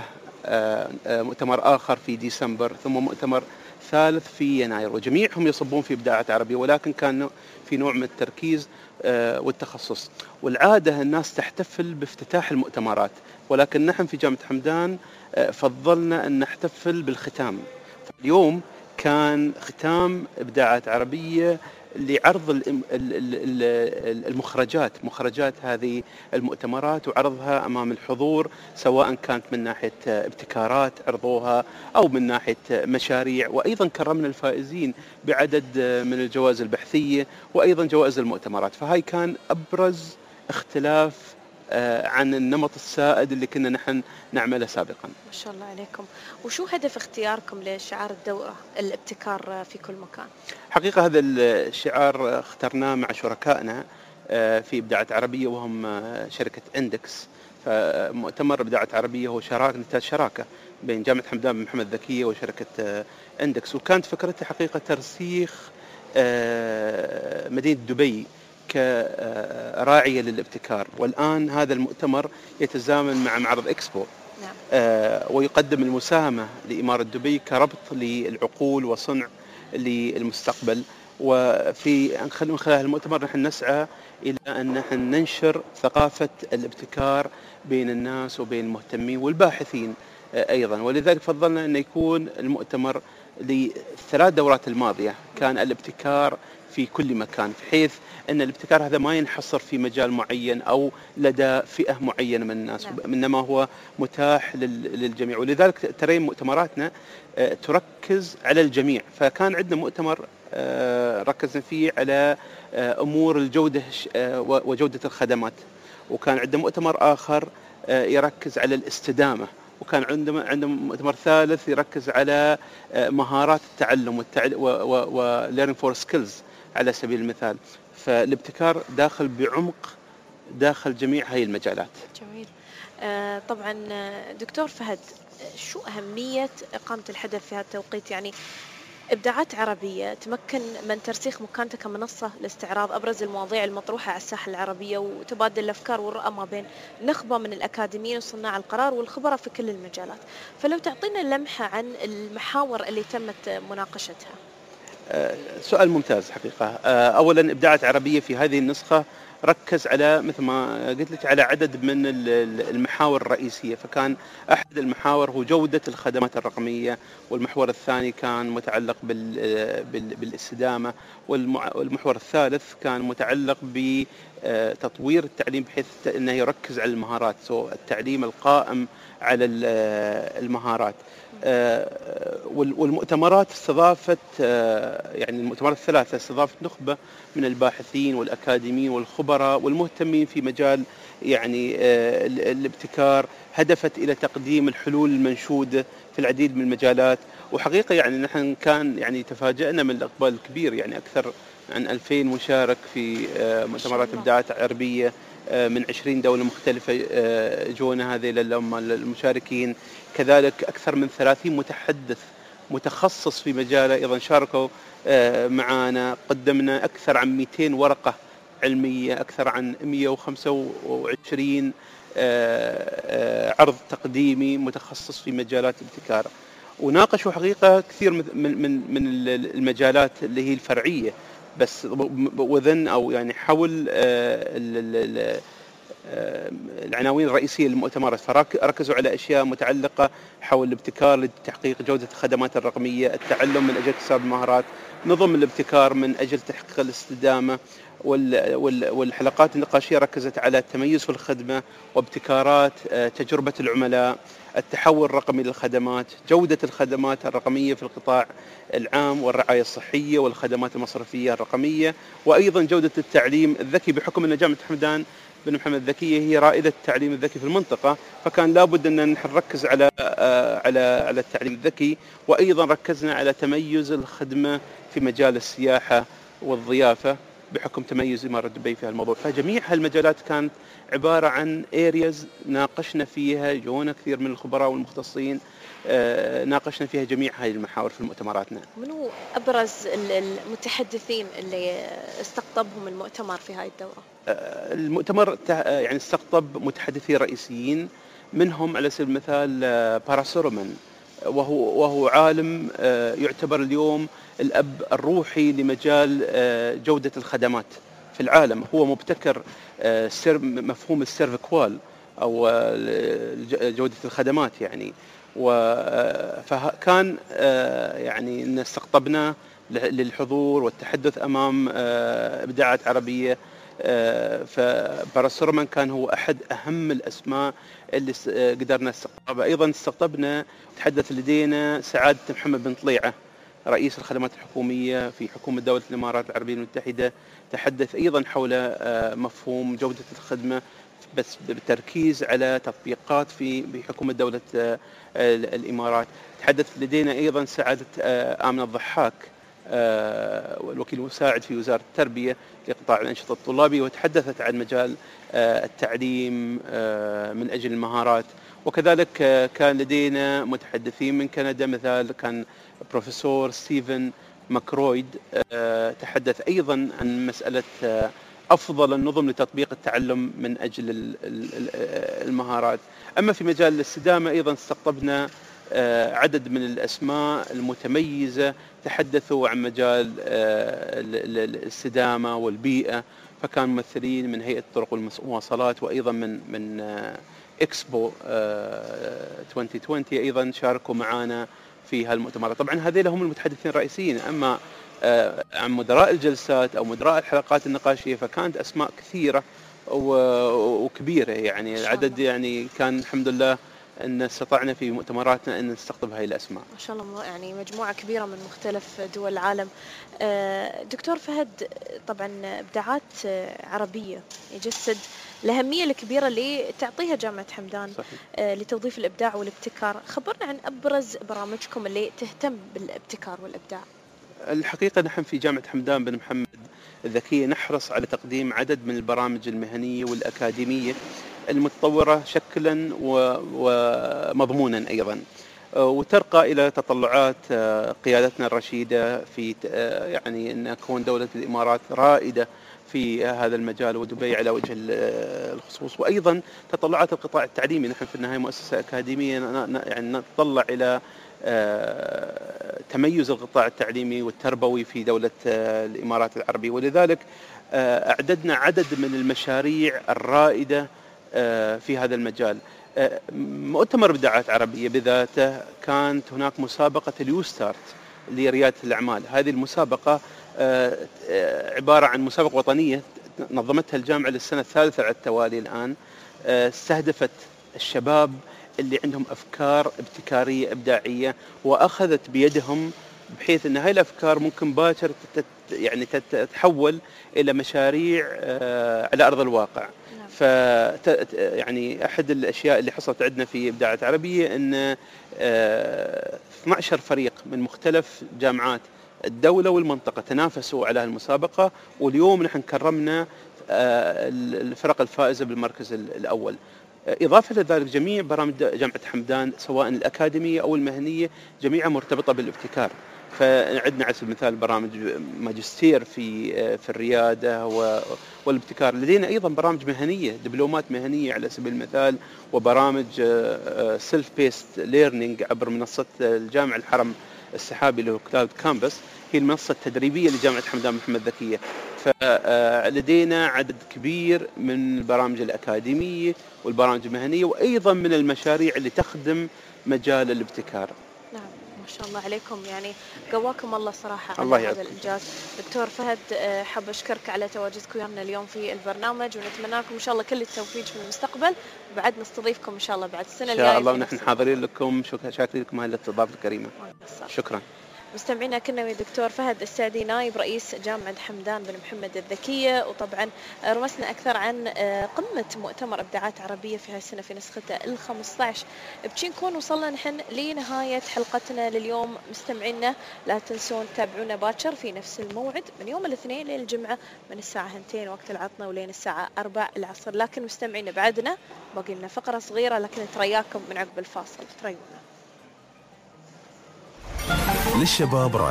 مؤتمر آخر في ديسمبر، ثم مؤتمر ثالث في يناير، وجميعهم يصبون في إبداعات عربية، ولكن كان في نوع من التركيز والتخصص. والعادة الناس تحتفل بافتتاح المؤتمرات، ولكن نحن في جامعة حمدان فضلنا أن نحتفل بالختام. فاليوم كان ختام إبداعات عربية لعرض مخرجات هذه المؤتمرات وعرضها أمام الحضور، سواء كانت من ناحية ابتكارات عرضوها أو من ناحية مشاريع. وأيضا كرمنا الفائزين بعدد من الجوائز البحثية وأيضا جوائز المؤتمرات. فهاي كان أبرز اختلاف عن النمط السائد اللي كنا نحن نعمله سابقا. ما شاء الله عليكم. وشو هدف اختياركم لشعار الدورة الابتكار في كل مكان؟ حقيقة هذا الشعار اخترناه مع شركائنا في إبداعات عربية، وهم شركة اندكس. فمؤتمر إبداعات عربية هو نتاج شراكة بين جامعة حمدان بن محمد الذكية وشركة اندكس، وكانت فكرته حقيقة ترسيخ مدينة دبي كراعية للابتكار. والآن هذا المؤتمر يتزامن مع معرض إكسبو. نعم. ويقدم المساهمة لإمارة دبي كربط للعقول وصنع للمستقبل. من خلال المؤتمر نحن نسعى إلى أن نحن ننشر ثقافة الابتكار بين الناس وبين المهتمين والباحثين أيضا. ولذلك فضلنا أن يكون المؤتمر للثلاث دورات الماضية كان الابتكار في كل مكان، بحيث أن الابتكار هذا ما ينحصر في مجال معين أو لدى فئة معينة من الناس. نعم. إنما هو متاح للجميع. ولذلك ترين مؤتمراتنا تركز على الجميع. فكان عندنا مؤتمر ركزنا فيه على أمور الجودة وجودة الخدمات، وكان عندنا مؤتمر آخر يركز على الاستدامة، وكان عندنا مؤتمر ثالث يركز على مهارات التعلم و learning for skills على سبيل المثال. فالابتكار داخل بعمق داخل جميع هاي المجالات. جميل. طبعا دكتور فهد، شو أهمية إقامة الحدث في هذا التوقيت؟ يعني إبداعات عربية تمكن من ترسيخ مكانته كمنصة لاستعراض أبرز المواضيع المطروحة على الساحة العربية وتبادل الأفكار والرؤى ما بين نخبة من الأكاديميين وصناع القرار والخبراء في كل المجالات. فلو تعطينا لمحة عن المحاور اللي تمت مناقشتها. سؤال ممتاز حقيقة. أولا إبداعات عربية في هذه النسخة ركز على مثل ما قلت لك على عدد من المحاور الرئيسية. فكان أحد المحاور هو جودة الخدمات الرقمية، والمحور الثاني كان متعلق بالاستدامة، والمحور الثالث كان متعلق بتطوير التعليم بحيث أنه يركز على المهارات، التعليم القائم على المهارات. والمؤتمرات استضافت يعني المؤتمرات الثلاثة استضافت نخبة من الباحثين والأكاديميين والخبراء والمهتمين في مجال يعني الابتكار، هدفت إلى تقديم الحلول المنشودة في العديد من المجالات. وحقيقة يعني نحن كان يعني تفاجأنا من الإقبال الكبير، يعني أكثر عن 2000 مشارك في مؤتمرات إبداعات عربية من 20 دولة مختلفة جونا هذه المشاركين. كذلك أكثر من 30 متحدث متخصص في مجاله أيضا شاركوا معنا. قدمنا أكثر عن 200 ورقة علمية، أكثر عن 125 عرض تقديمي متخصص في مجالات الابتكار. وناقشوا حقيقة كثير من المجالات اللي هي الفرعية بس وذن أو يعني حول العناوين الرئيسية للمؤتمرات، فركزوا على أشياء متعلقة حول الابتكار لتحقيق جودة الخدمات الرقمية، التعلم من أجل اكتساب المهارات، نظم الابتكار من أجل تحقيق الاستدامة. والحلقات النقاشية ركزت على التميز في الخدمة وابتكارات تجربة العملاء، التحول الرقمي للخدمات، جودة الخدمات الرقمية في القطاع العام والرعاية الصحية والخدمات المصرفية الرقمية، وأيضا جودة التعليم الذكي، بحكم أن جامعة حمدان بن محمد الذكية هي رائدة التعليم الذكي في المنطقة، فكان لابد أن نركز على التعليم الذكي. وأيضا ركزنا على تميز الخدمة في مجال السياحة والضيافة بحكم تميز إمارة دبي في هالموضوع. فجميع هالمجالات كانت عبارة عن areas ناقشنا فيها، جونا كثير من الخبراء والمختصين ناقشنا فيها جميع هاي المحاور في مؤتمراتنا. منو أبرز المتحدثين اللي استقطبهم المؤتمر في هاي الدورة؟ المؤتمر يعني استقطب متحدثين رئيسيين، منهم على سبيل المثال باراسورومان، وهو عالم يعتبر اليوم الأب الروحي لمجال جودة الخدمات في العالم. هو مبتكر مفهوم السيرفيكوال أو جودة الخدمات يعني. فكان يعني استقطبناه للحضور والتحدث أمام إبداعات عربية. فباراسورومان كان هو أحد أهم الأسماء اللي قدرنا نستقطبها. أيضا استقطبنا تحدث لدينا سعادة محمد بن طليعة رئيس الخدمات الحكومية في حكومة دولة الإمارات العربية المتحدة، تحدث أيضا حول مفهوم جودة الخدمة بس بالتركيز على تطبيقات في حكومة دولة الإمارات. تحدث لدينا أيضا سعادة آمنة الضحاك والوكيل المساعد في وزارة التربية لقطاع الأنشطة الطلابية، وتحدثت عن مجال التعليم من أجل المهارات. وكذلك كان لدينا متحدثين من كندا، مثال كان بروفيسور ستيفن ماكرويد تحدث أيضا عن مسألة أفضل النظم لتطبيق التعلم من أجل المهارات. أما في مجال الاستدامة أيضا استقطبنا عدد من الأسماء المتميزة تحدثوا عن مجال الاستدامة والبيئة، فكان ممثلين من هيئة الطرق والمواصلات وأيضا من إكسبو 2020 أيضا شاركوا معنا في هالمؤتمرات. طبعا هذول هم المتحدثين الرئيسيين. أما عن مدراء الجلسات أو مدراء الحلقات النقاشية فكانت أسماء كثيرة وكبيرة، يعني العدد يعني كان الحمد لله أن استطعنا في مؤتمراتنا أن نستقطب هاي الأسماء. ما شاء الله، يعني مجموعة كبيرة من مختلف دول العالم. دكتور فهد، طبعا إبداعات عربية يجسد الأهمية الكبيرة اللي تعطيها جامعة حمدان لتوظيف الإبداع والابتكار. خبرنا عن أبرز برامجكم اللي تهتم بالابتكار والإبداع. الحقيقة نحن في جامعة حمدان بن محمد الذكية نحرص على تقديم عدد من البرامج المهنية والأكاديمية المتطورة شكلا ومضمونا أيضا، وترقى إلى تطلعات قيادتنا الرشيدة في يعني أن نكون دولة الإمارات رائدة في هذا المجال ودبي على وجه الخصوص. وأيضا تطلعات القطاع التعليمي، نحن في النهاية مؤسسة أكاديمية يعني نتطلع إلى تميز القطاع التعليمي والتربوي في دولة الإمارات العربية، ولذلك أعددنا عدد من المشاريع الرائدة في هذا المجال. مؤتمر إبداعات عربية بذاته كانت هناك مسابقة اليوستارت لريادة الأعمال. هذه المسابقة عبارة عن مسابقة وطنية نظمتها الجامعة للسنة الثالثة على التوالي الآن، استهدفت الشباب اللي عندهم أفكار ابتكارية إبداعية وأخذت بيدهم، بحيث أن هاي الأفكار ممكن باكر يعني تتحول إلى مشاريع على أرض الواقع. يعني أحد الأشياء اللي حصلت عندنا في إبداعات عربية أن 12 فريق من مختلف جامعات الدولة والمنطقة تنافسوا على المسابقة، واليوم نحن كرمنا الفرق الفائزة بالمركز الأول. إضافة لذلك جميع برامج جامعة حمدان سواء الأكاديمية أو المهنية جميعها مرتبطة بالابتكار. فعندنا على سبيل المثال برامج ماجستير في الريادة والابتكار. لدينا أيضا برامج مهنية، دبلومات مهنية على سبيل المثال، وبرامج سيلف بيست ليرنينج عبر منصة الجامعة الحرم السحابي اللي هو كلاود كامبس، هي المنصة التدريبية لجامعة حمدان محمد ذكية. فلدينا عدد كبير من البرامج الأكاديمية والبرامج المهنية، وأيضا من المشاريع اللي تخدم مجال الابتكار. نعم ما شاء الله عليكم، يعني قواكم الله صراحة على الله هذا الإنجاز. دكتور فهد حاب أشكرك على تواجدكم ويانا اليوم في البرنامج، ونتمنى لكم إن شاء الله كل التوفيق في المستقبل، وبعد نستضيفكم إن شاء الله بعد السنة الجاية. إن شاء الله ونحن حاضرين لكم. شاكرين لكم هذه الاستضافة الكريمة. شكرا. مستمعينا كنا ويا الدكتور فهد السعدي نائب رئيس جامعة حمدان بن محمد الذكية، وطبعا رمسنا أكثر عن قمة مؤتمر إبداعات عربية في هاي السنة في نسخته ال15. بشي نكون وصلنا نحن لنهاية حلقتنا لليوم. مستمعينا لا تنسون تتابعونا باكر في نفس الموعد من يوم الاثنين للجمعة من الساعة 2 وقت العطلة ولين الساعة 4 العصر. لكن مستمعينا بعدنا باقي لنا فقرة صغيرة لكن نترياكم من عقب الفاصل. تريونا. للشباب راي.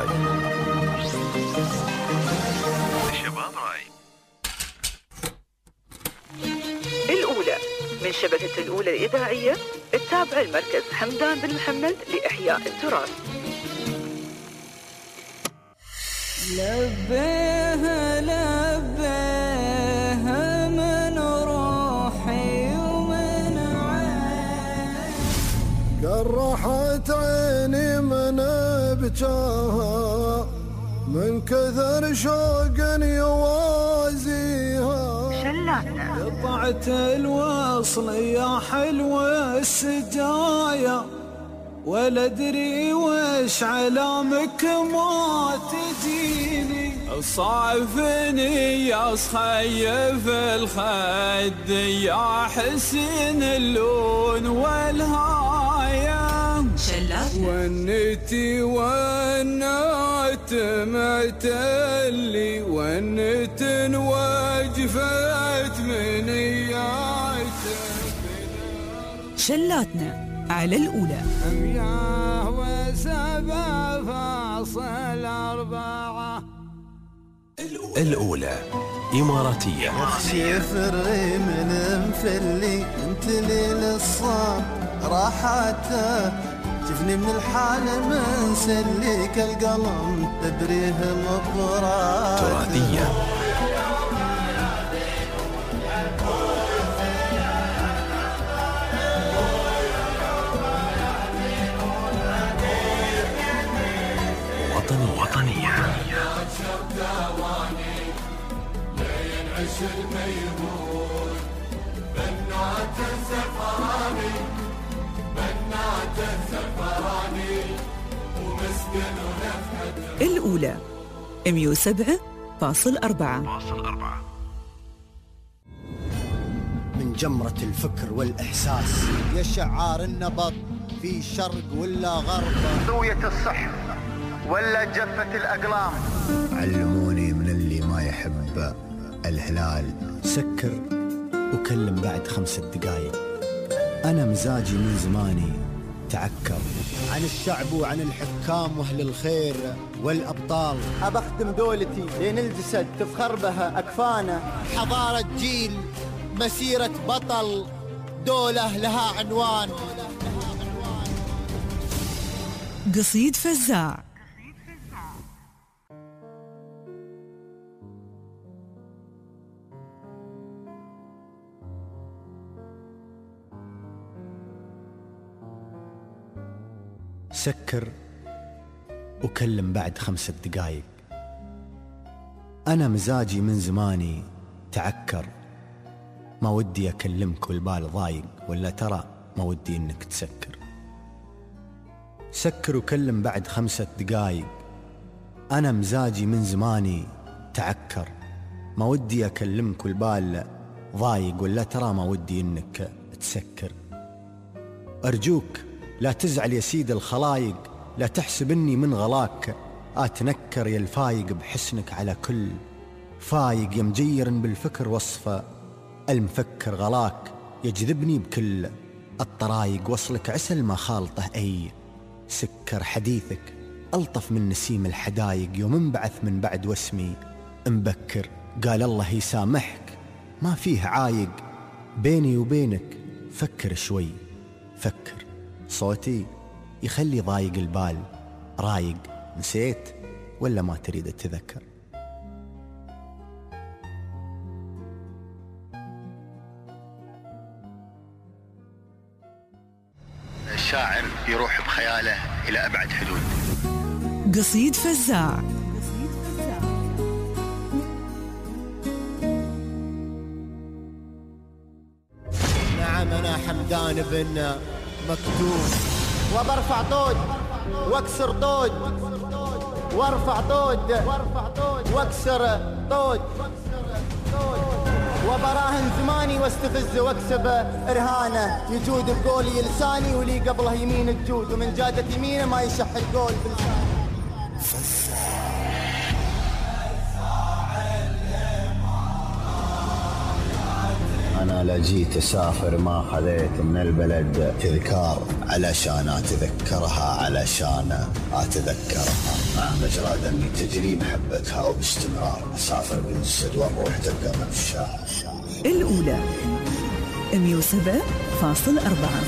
الأولى من شبكة الأولى الإذاعية التابعة المركز حمدان بن محمد لإحياء التراث. لبيها لبيها من روحي ومن عين، قرحت عيني من بجاها من كثر شوق يوازيها. قطعت الوصل يا حلوة السجايا، ولا ادري وش علامك ما تجيني. صعفني يا صخيف الخد يا حسين اللون والهاية، ونتي ونات معتلي ونت وجفت من شلاتنا على الأولى. 107.4 الأولى إماراتية. اخشي فري من مفلي انت لي للصاب راحته، شفني من الحال من سليك القلم تبريه مبرات. تراثية. وطنية. الأولى 107.4. من جمرة الفكر والإحساس يا شعار النبض في شرق ولا غرب، سوية الصحف ولا جفة الأقلام. علموني من اللي ما يحب الهلال سكر وكلم بعد 5 دقايق. أنا مزاجي من زماني تعكر عن الشعب وعن الحكام وأهل الخير والأبطال. أبخدم دولتي لين الجسد تفخر بها أكفانا. حضارة جيل، مسيرة بطل، دولة لها عنوان. قصيد فزاع. سكر وكلم بعد 5 دقايق. أنا مزاجي من زماني تعكر، ما ودي أكلمك والبال ضايق، ولا ترى ما ودي إنك تسكر. سكر وكلم بعد 5 دقايق، أنا مزاجي من زماني تعكر، ما ودي أكلمك والبال ضايق، ولا ترى ما ودي إنك تسكر. أرجوك لا تزعل يا سيد الخلايق، لا تحسب إني من غلاك، أتنكر يا الفايق بحسنك على كل فايق، يا مجير بالفكر وصفه المفكر غلاك، يجذبني بكل الطرايق، وصلك عسل ما خالطه أي سكر، حديثك ألطف من نسيم الحدايق، يوم انبعث من بعد واسمي مبكر، قال الله يسامحك ما فيه عايق، بيني وبينك فكر شوي فكر، صوتي يخلي ضايق البال رايق، نسيت ولا ما تريد تذكر؟ الشاعر يروح بخياله إلى أبعد حدود. قصيد فزاع. نعم أنا حمدان بن مكتوب، وبرفع طود واكسر طود، وارفع طود واكسر طود، وبراهن زماني واستفز واكسب رهانه، يجود بقولي لساني ولي قبله يمين الجود، ومن جادت يمينه ما يشح القول بلسانه. أنا لجيت أسافر ما خذيت من البلد تذكار، علشان أتذكرها علشان أتذكرها، مع مجرى دمي تجري محبتها وباستمرار أسافر بالجسد والروح تبقى من الشاعر. الأولى 107.4.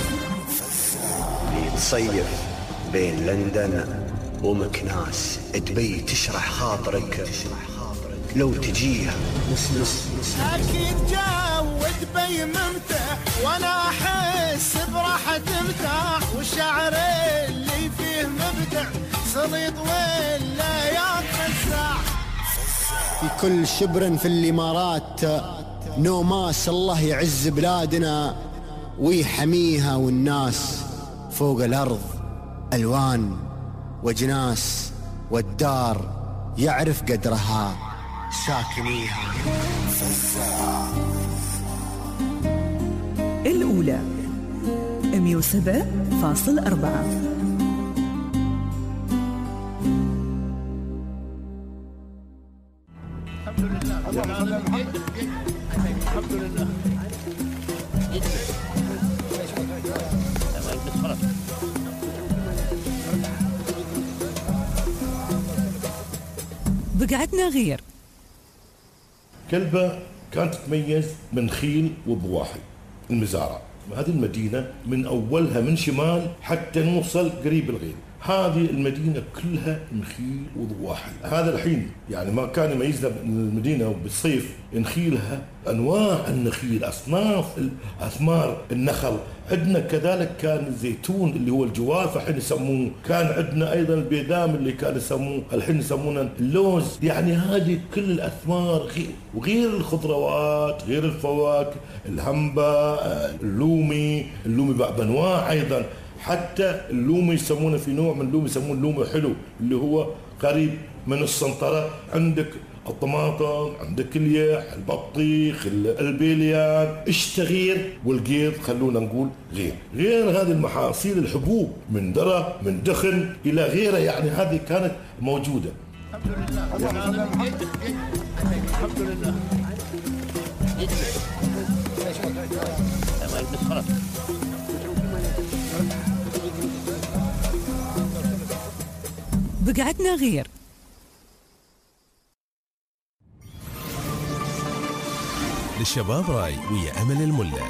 تصيف بين لندن ومكناس، دبي تشرح خاطرك لو تجيها أكيد جو دبي ممتع، وأنا أحس براحة تمتع، والشعر اللي فيه مبدع، سليط ولا يتفزع. في كل شبر في الإمارات نوماس، الله يعز بلادنا ويحميها، والناس فوق الأرض ألوان وجناس، والدار يعرف قدرها ساكنيها. الأولى 107.4. الحمد لله. بقعتنا غير. كلبة كانت تتميز من خيل وبواحي المزارع، هذه المدينة من أولها من شمال حتى نوصل قريب الغيل، هذه المدينة كلها نخيل وضواحي. هذا الحين يعني ما كان يميزنا المدينة بالصيف نخيلها أنواع النخيل، أصناف أثمار النخل، عندنا كذلك كان الزيتون اللي هو الجواف الحين يسموه، كان عندنا أيضا البيدام اللي كان يسموه الحين يسمونه اللوز، يعني هذه كل الأثمار وغير الخضروات غير الفواكه، الهمبة، اللومي بأنواع أيضا، حتى اللومي يسمونه في نوع من اللومي يسمونه اللومي حلو اللي هو قريب من السنطرة، عندك الطماطم، عندك اليح، البطيخ، البيليان، الشتغير والقيض، خلونا نقول غير هذه المحاصيل الحبوب من ذرة من دخن إلى غيره، يعني هذه كانت موجودة. الحمد لله. بقعتنا غير. للشباب راي ويا أمل الملا.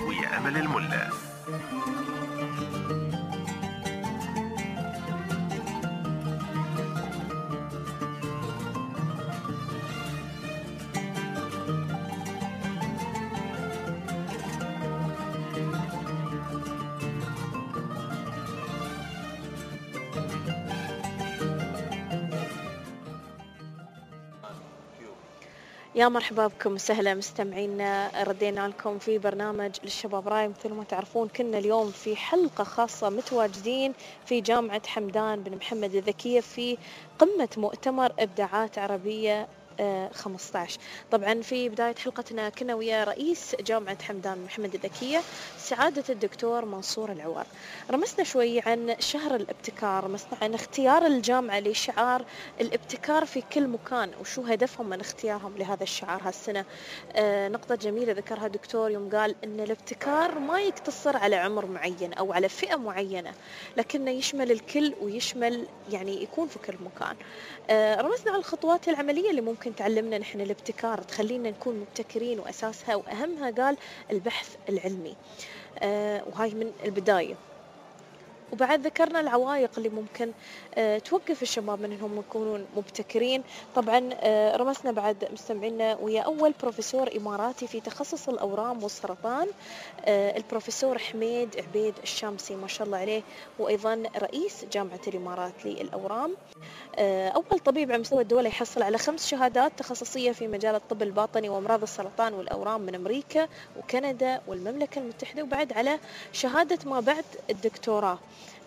يا مرحبا بكم وسهلا مستمعينا، ردينا لكم في برنامج للشباب راي. مثل ما تعرفون كنا اليوم في حلقة خاصة متواجدين في جامعة حمدان بن محمد الذكية في قمة مؤتمر إبداعات عربية 15. طبعا في بداية حلقتنا كنا ويا رئيس جامعة حمدان بن محمد الذكية سعادة الدكتور منصور العوار. رمسنا شوي عن شهر الابتكار، رمسنا عن اختيار الجامعة لشعار الابتكار في كل مكان وشو هدفهم من اختيارهم لهذا الشعار هالسنة. نقطة جميلة ذكرها الدكتور يوم قال ان الابتكار ما يقتصر على عمر معين او على فئة معينة، لكنه يشمل الكل ويشمل يعني يكون في كل مكان. رمسنا على الخطوات العملية اللي ممكن تعلمنا نحن الابتكار تخلينا نكون مبتكرين، وأساسها وأهمها قال البحث العلمي، وهاي من البداية. وبعد ذكرنا العوائق اللي ممكن توقف الشباب من انهم يكونون مبتكرين. طبعا رمسنا بعد مستمعينا ويا اول بروفيسور اماراتي في تخصص الاورام والسرطان، البروفيسور حميد عبيد الشامسي ما شاء الله عليه، وايضا رئيس جامعة الامارات للاورام. اول طبيب على مستوى الدولة يحصل على 5 شهادات تخصصية في مجال الطب الباطني وامراض السرطان والاورام من امريكا وكندا والمملكة المتحدة، وبعد على شهادة ما بعد الدكتوراه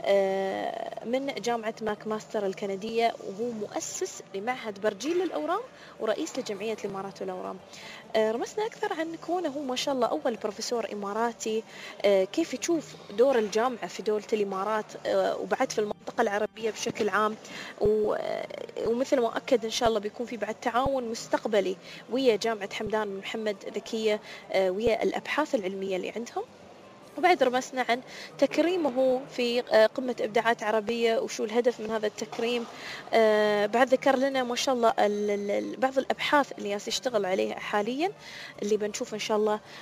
من جامعة ماك ماستر الكندية، وهو مؤسس لمعهد برجيل للأورام ورئيس لجمعية الإمارات والأورام. رمسنا أكثر عن كونه هو ما شاء الله أول بروفيسور إماراتي، كيف يشوف دور الجامعة في دولة الإمارات وبعد في المنطقة العربية بشكل عام، ومثل ما أكد إن شاء الله بيكون في بعد تعاون مستقبلي ويا جامعة حمدان بن محمد الذكية ويا الأبحاث العلمية اللي عندهم. وبعد رمسنا عن تكريمه في قمة إبداعات عربية وشو الهدف من هذا التكريم. بعد ذكر لنا ما شاء الله بعض الأبحاث اللي يشتغل عليها حاليا، اللي بنشوف إن شاء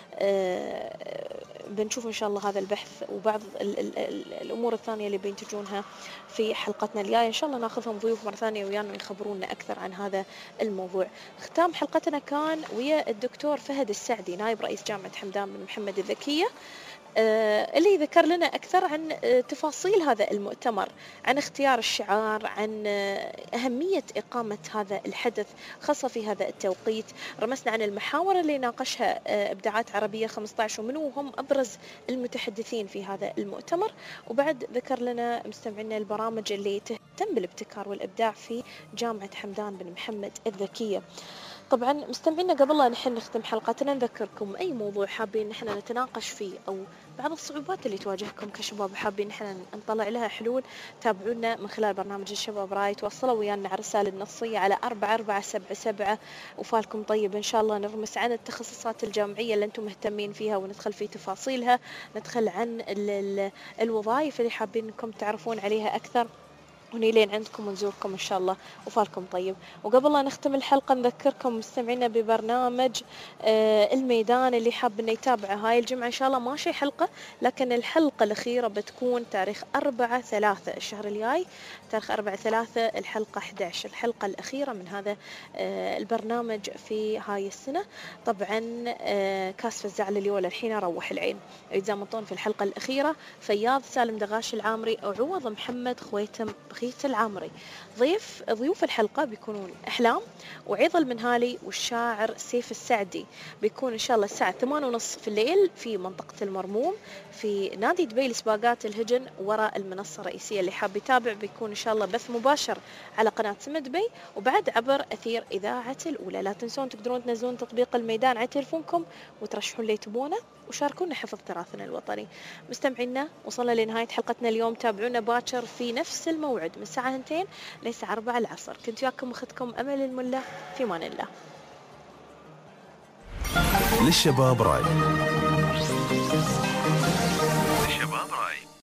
الله هذا البحث وبعض الأمور الثانية اللي بينتجونها في حلقتنا الجاية. إن شاء الله ناخذهم ضيوف مرة ثانية ويانا ويخبرونا أكثر عن هذا الموضوع. ختام حلقتنا كان ويا الدكتور فهد السعدي نائب رئيس جامعة حمدان بن محمد الذكية، اللي ذكر لنا أكثر عن تفاصيل هذا المؤتمر، عن اختيار الشعار، عن أهمية إقامة هذا الحدث خاصة في هذا التوقيت. رمسنا عن المحاور اللي ناقشها إبداعات عربية 15 ومنو هم أبرز المتحدثين في هذا المؤتمر. وبعد ذكر لنا مستمعينا البرامج اللي تهتم بالابتكار والإبداع في جامعة حمدان بن محمد الذكية. طبعا مستمعينا قبل لا نحن نختم حلقتنا نذكركم أي موضوع حابين نحن نتناقش فيه أو بعض الصعوبات اللي تواجهكم كشباب حابين نحن نطلع لها حلول، تابعونا من خلال برنامج الشباب راي، توصلوا ويانا على الرسالة النصية على 4477. وفالكم طيب إن شاء الله نرمس عن التخصصات الجامعية اللي أنتم مهتمين فيها وندخل في تفاصيلها، ندخل عن الوظائف اللي حابين أنكم تعرفون عليها أكثر، ونيلين عندكم ونزوركم إن شاء الله. وفالكم طيب. وقبل لا نختم الحلقة نذكركم مستمعينا ببرنامج الميدان اللي حاب إنه يتابع هاي الجمعة إن شاء الله ماشي حلقة، لكن الحلقة الأخيرة بتكون تاريخ 4/3 الشهر الجاي، تاريخ 4/3 الحلقة 11، الحلقة الأخيرة من هذا البرنامج في هاي السنة. طبعا كاس فزاع لليولا الحين روح العين يتزامطون في الحلقة الأخيرة فياض سالم دغاش العامري وعوض محمد خويتم بخيت العامري. ضيوف الحلقة بيكونون أحلام وعيض المنهالي والشاعر سيف السعدي. بيكون إن شاء الله الساعة 8:30 في الليل في منطقة المرموم في نادي دبي لسباقات الهجن وراء المنصة الرئيسية. اللي حاب يتابع بيكون إن شاء الله بث مباشر على قناة سما دبي وبعد عبر أثير إذاعة الأولى. لا تنسون تقدرون تنزلون تطبيق الميدان على تلفونكم وترشحون اللي تبونه وشاركونا حفظ تراثنا الوطني. مستمعينا وصلنا لنهاية حلقتنا اليوم، تابعونا باكر في نفس الموعد من الساعة 2 للساعة 4 العصر. كنت وياكم أختكم أمل الملا، في أمان الله. للشباب راي.